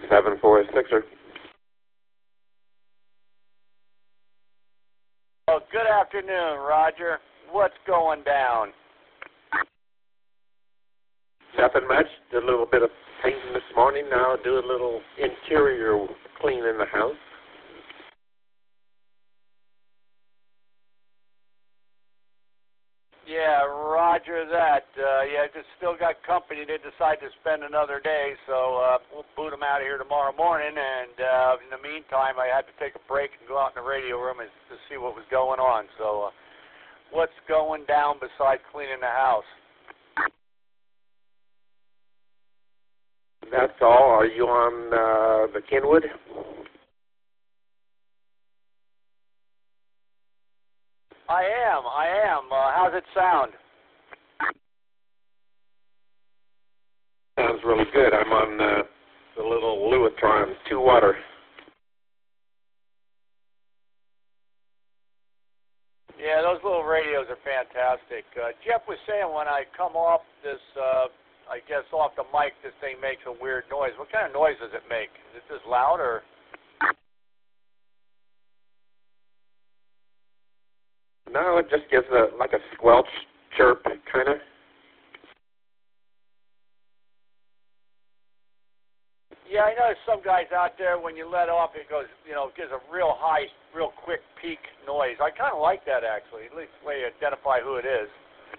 746er. Well, good afternoon, Roger. What's going down? Nothing much. Did a little bit of painting this morning. Now do a little interior clean in the house. Yeah, Roger that. Just still got company. They decide to spend another day, so we'll boot them out of here tomorrow morning. And in the meantime, I had to take a break and go out in the radio room and to see what was going on. So, what's going down besides cleaning the house? That's all. Are you on the Kenwood? I am. How's it sound? Sounds really good. I'm on the little Lewitron 2-water. Yeah, those little radios are fantastic. Jeff was saying when I come off this, I guess off the mic, this thing makes a weird noise. What kind of noise does it make? Is it just loud or? No, it just gives like a squelch chirp, kind of. Yeah, I know some guys out there, when you let off, it goes, gives a real high, real quick peak noise. I kind of like that, actually, at least the way you identify who it is.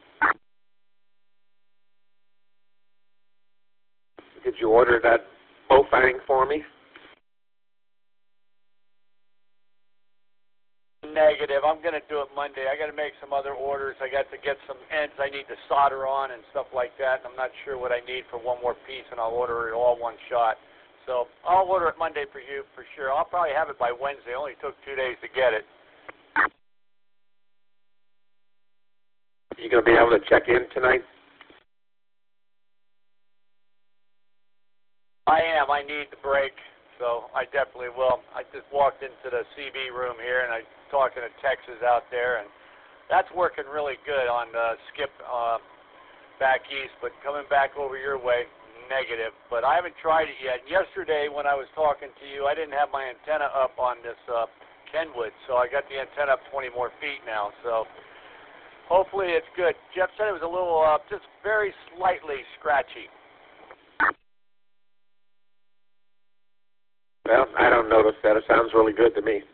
Did you order that Bofang for me? Negative. I'm going to do it Monday. I got to make some other orders. I got to get some ends I need to solder on and stuff like that, and I'm not sure what I need for one more piece, and I'll order it all one shot. So I'll order it Monday for you for sure. I'll probably have it by Wednesday. It only took 2 days to get it. You going to be able to check in tonight? I am. I need the break, so I definitely will. I just walked into the CB room here, and I'm talking to Texas out there, and that's working really good on Skip back east, but coming back over your way, negative. But I haven't tried it yet. Yesterday when I was talking to you, I didn't have my antenna up on this Kenwood, so I got the antenna up 20 more feet now, so hopefully it's good. Jeff said it was a little, just very slightly scratchy. Well, I don't notice that. It sounds really good to me.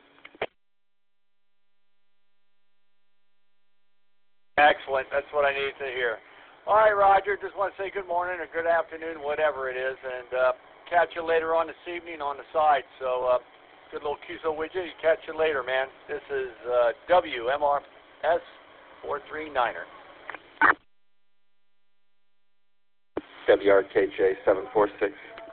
Excellent. That's what I needed to hear. All right, Roger, just want to say good morning or good afternoon, whatever it is, and catch you later on this evening on the side. So good little QSO widget. Catch you later, man. This is WMRS 439er. WRKJ 746.